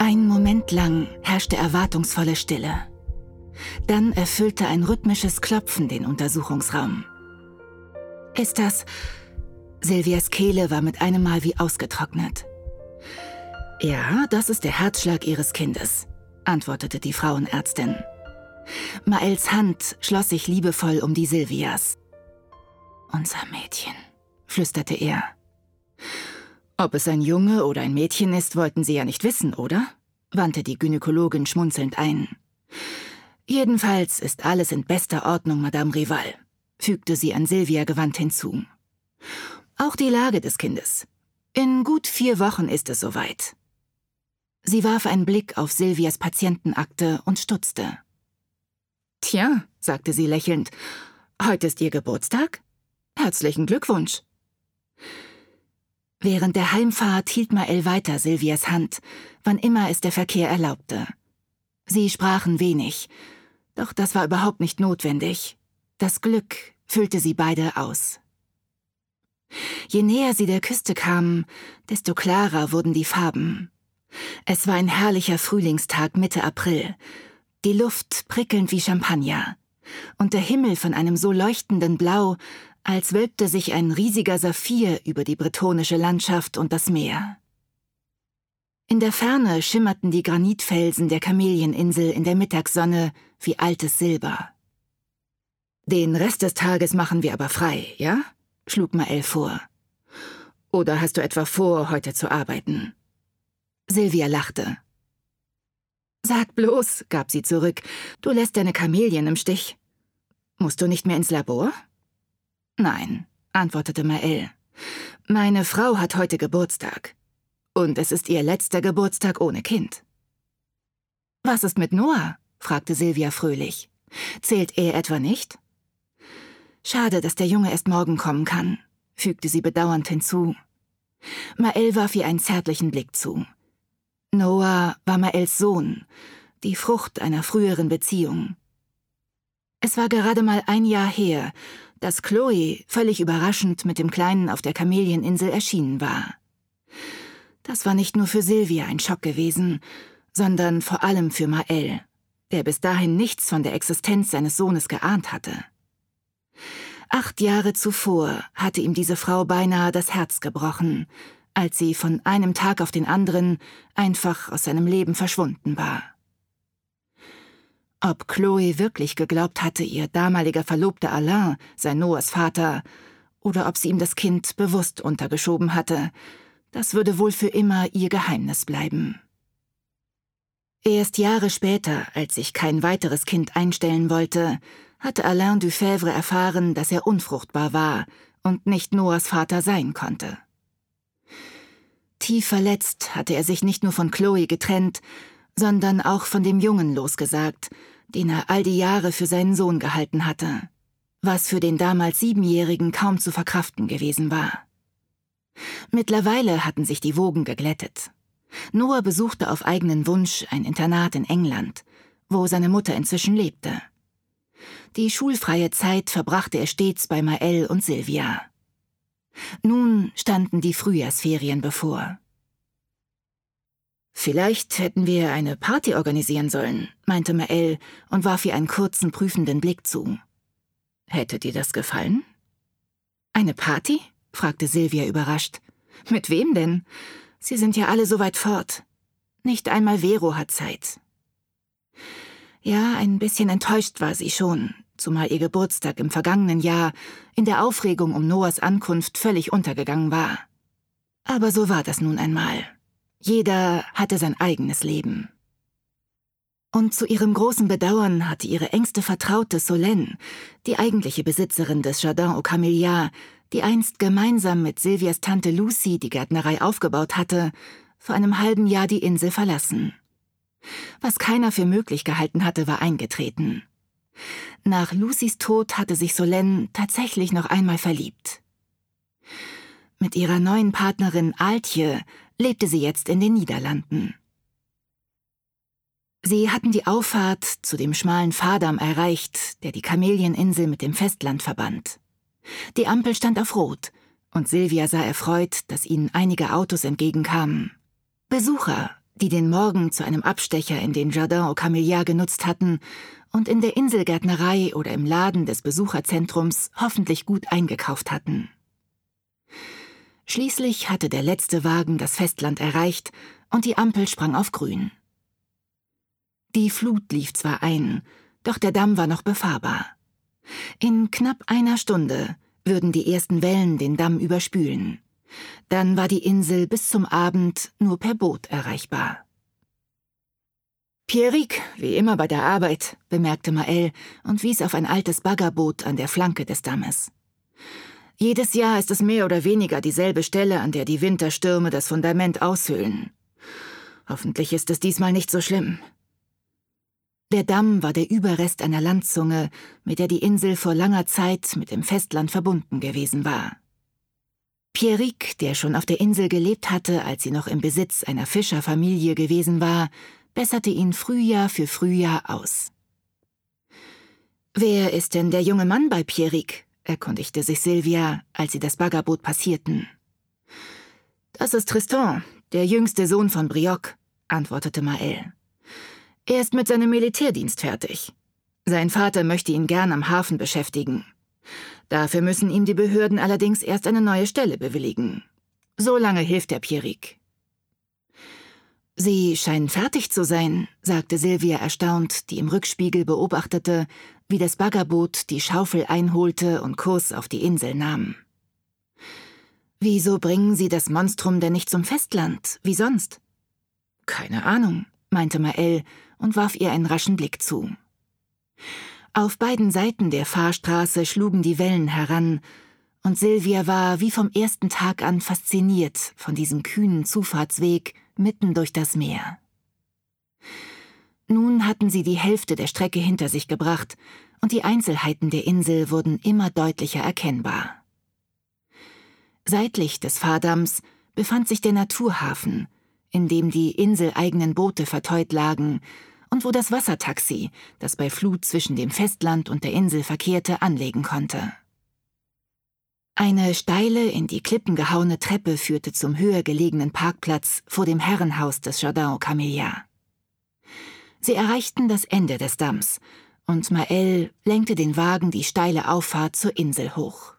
Einen Moment lang herrschte erwartungsvolle Stille. Dann erfüllte ein rhythmisches Klopfen den Untersuchungsraum. »Ist das...« Silvias Kehle war mit einem Mal wie ausgetrocknet. »Ja, das ist der Herzschlag Ihres Kindes«, antwortete die Frauenärztin. Maels Hand schloss sich liebevoll um die Silvias. »Unser Mädchen«, flüsterte er. »Ob es ein Junge oder ein Mädchen ist, wollten Sie ja nicht wissen, oder?«, wandte die Gynäkologin schmunzelnd ein. »Jedenfalls ist alles in bester Ordnung, Madame Rival«, fügte sie an Silvia gewandt hinzu. »Auch die Lage des Kindes. In gut 4 Wochen ist es soweit.« Sie warf einen Blick auf Silvias Patientenakte und stutzte. »Tja«, sagte sie lächelnd, »heute ist Ihr Geburtstag? Herzlichen Glückwunsch!« Während der Heimfahrt hielt Mael weiter Silvias Hand, wann immer es der Verkehr erlaubte. Sie sprachen wenig, doch das war überhaupt nicht notwendig. Das Glück füllte sie beide aus. Je näher sie der Küste kamen, desto klarer wurden die Farben. Es war ein herrlicher Frühlingstag Mitte April, die Luft prickelnd wie Champagner und der Himmel von einem so leuchtenden Blau, als wölbte sich ein riesiger Saphir über die bretonische Landschaft und das Meer. In der Ferne schimmerten die Granitfelsen der Kamelieninsel in der Mittagssonne wie altes Silber. »Den Rest des Tages machen wir aber frei, ja?«, schlug Mael vor. »Oder hast du etwa vor, heute zu arbeiten?« Silvia lachte. »Sag bloß«, gab sie zurück, »du lässt deine Kamelien im Stich. Musst du nicht mehr ins Labor?« »Nein«, antwortete Mael. »Meine Frau hat heute Geburtstag. Und es ist ihr letzter Geburtstag ohne Kind.« »Was ist mit Noah?«, fragte Silvia fröhlich. »Zählt er etwa nicht?« »Schade, dass der Junge erst morgen kommen kann«, fügte sie bedauernd hinzu. Mael warf ihr einen zärtlichen Blick zu. Noah war Maels Sohn, die Frucht einer früheren Beziehung. Es war gerade mal 1 Jahr her, dass Chloe völlig überraschend mit dem Kleinen auf der Kamelieninsel erschienen war. Das war nicht nur für Silvia ein Schock gewesen, sondern vor allem für Mael, der bis dahin nichts von der Existenz seines Sohnes geahnt hatte. 8 Jahre zuvor hatte ihm diese Frau beinahe das Herz gebrochen, als sie von einem Tag auf den anderen einfach aus seinem Leben verschwunden war. Ob Chloe wirklich geglaubt hatte, ihr damaliger Verlobter Alain sei Noahs Vater, oder ob sie ihm das Kind bewusst untergeschoben hatte, das würde wohl für immer ihr Geheimnis bleiben. Erst Jahre später, als sich kein weiteres Kind einstellen wollte, hatte Alain Dufèvre erfahren, dass er unfruchtbar war und nicht Noahs Vater sein konnte. Tief verletzt hatte er sich nicht nur von Chloe getrennt, sondern auch von dem Jungen losgesagt, den er all die Jahre für seinen Sohn gehalten hatte, was für den damals 7-Jährigen kaum zu verkraften gewesen war. Mittlerweile hatten sich die Wogen geglättet. Noah besuchte auf eigenen Wunsch ein Internat in England, wo seine Mutter inzwischen lebte. Die schulfreie Zeit verbrachte er stets bei Mael und Silvia. Nun standen die Frühjahrsferien bevor. »Vielleicht hätten wir eine Party organisieren sollen«, meinte Mael und warf ihr einen kurzen, prüfenden Blick zu. »Hätte dir das gefallen?« »Eine Party?«, fragte Silvia überrascht. »Mit wem denn? Sie sind ja alle so weit fort. Nicht einmal Vero hat Zeit.« Ja, ein bisschen enttäuscht war sie schon, zumal ihr Geburtstag im vergangenen Jahr in der Aufregung um Noahs Ankunft völlig untergegangen war. Aber so war das nun einmal. Jeder hatte sein eigenes Leben. Und zu ihrem großen Bedauern hatte ihre engste Vertraute Solène, die eigentliche Besitzerin des Jardin aux Camélias, die einst gemeinsam mit Silvias Tante Lucy die Gärtnerei aufgebaut hatte, vor einem halben Jahr die Insel verlassen. Was keiner für möglich gehalten hatte, war eingetreten. Nach Lucys Tod hatte sich Solène tatsächlich noch einmal verliebt. Mit ihrer neuen Partnerin Aaltje lebte sie jetzt in den Niederlanden. Sie hatten die Auffahrt zu dem schmalen Fahrdamm erreicht, der die Kamelieninsel mit dem Festland verband. Die Ampel stand auf Rot, und Silvia sah erfreut, dass ihnen einige Autos entgegenkamen. Besucher, die den Morgen zu einem Abstecher in den Jardin aux Camélias genutzt hatten und in der Inselgärtnerei oder im Laden des Besucherzentrums hoffentlich gut eingekauft hatten. Schließlich hatte der letzte Wagen das Festland erreicht und die Ampel sprang auf grün. Die Flut lief zwar ein, doch der Damm war noch befahrbar. In knapp einer Stunde würden die ersten Wellen den Damm überspülen. Dann war die Insel bis zum Abend nur per Boot erreichbar. »Pierrick, wie immer bei der Arbeit«, bemerkte Mael und wies auf ein altes Baggerboot an der Flanke des Dammes. »Jedes Jahr ist es mehr oder weniger dieselbe Stelle, an der die Winterstürme das Fundament aushöhlen. Hoffentlich ist es diesmal nicht so schlimm.« Der Damm war der Überrest einer Landzunge, mit der die Insel vor langer Zeit mit dem Festland verbunden gewesen war. Pierrick, der schon auf der Insel gelebt hatte, als sie noch im Besitz einer Fischerfamilie gewesen war, besserte ihn Frühjahr für Frühjahr aus. »Wer ist denn der junge Mann bei Pierrick?« erkundigte sich Sylvia, als sie das Baggerboot passierten. »Das ist Tristan, der jüngste Sohn von Brioc«, antwortete Mael. »Er ist mit seinem Militärdienst fertig. Sein Vater möchte ihn gern am Hafen beschäftigen. Dafür müssen ihm die Behörden allerdings erst eine neue Stelle bewilligen. So lange hilft der Pierrick.« »Sie scheinen fertig zu sein«, sagte Sylvia erstaunt, die im Rückspiegel beobachtete, wie das Baggerboot die Schaufel einholte und Kurs auf die Insel nahm. »Wieso bringen Sie das Monstrum denn nicht zum Festland? Wie sonst?« »Keine Ahnung«, meinte Mael und warf ihr einen raschen Blick zu. Auf beiden Seiten der Fahrstraße schlugen die Wellen heran, und Sylvia war wie vom ersten Tag an fasziniert von diesem kühnen Zufahrtsweg mitten durch das Meer. Nun hatten sie die Hälfte der Strecke hinter sich gebracht, und die Einzelheiten der Insel wurden immer deutlicher erkennbar. Seitlich des Fahrdamms befand sich der Naturhafen, in dem die inseleigenen Boote verteut lagen und wo das Wassertaxi, das bei Flut zwischen dem Festland und der Insel verkehrte, anlegen konnte. Eine steile, in die Klippen gehauene Treppe führte zum höher gelegenen Parkplatz vor dem Herrenhaus des Jardin aux Camélias. Sie erreichten das Ende des Damms, und Mael lenkte den Wagen die steile Auffahrt zur Insel hoch.